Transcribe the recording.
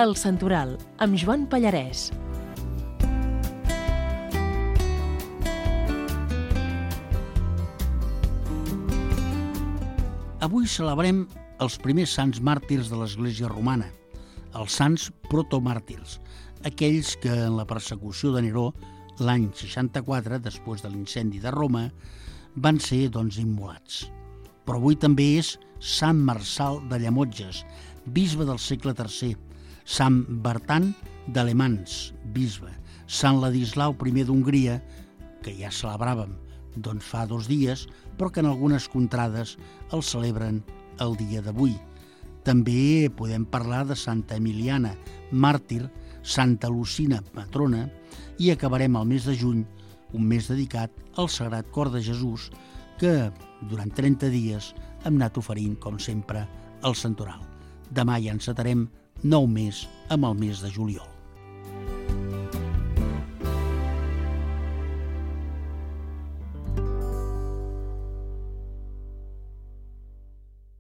El Santoral, amb Joan Pallarès. Avui celebrem els primers sants màrtirs de l'Església romana, els sants protomàrtirs, aquells que en la persecució de Neró, l'any 64, després de l'incendi de Roma, van ser, immolats. Però avui també és Sant Marçal de Llemotges, bisbe del segle III, Sant Bertran d'Alemans, bisbe, Sant Ladislau I d'Hongria, que ja celebràvem fa 2 dies, però que en algunes contrades el celebren el dia d'avui. També podem parlar de Santa Emiliana, màrtir, Santa Lucina, patrona, i acabarem el mes de juny, un mes dedicat al Sagrat Cor de Jesús, que durant 30 dies hem anat oferint, com sempre, el Santoral. Demà ja encetarem nou mes amb el mes de juliol.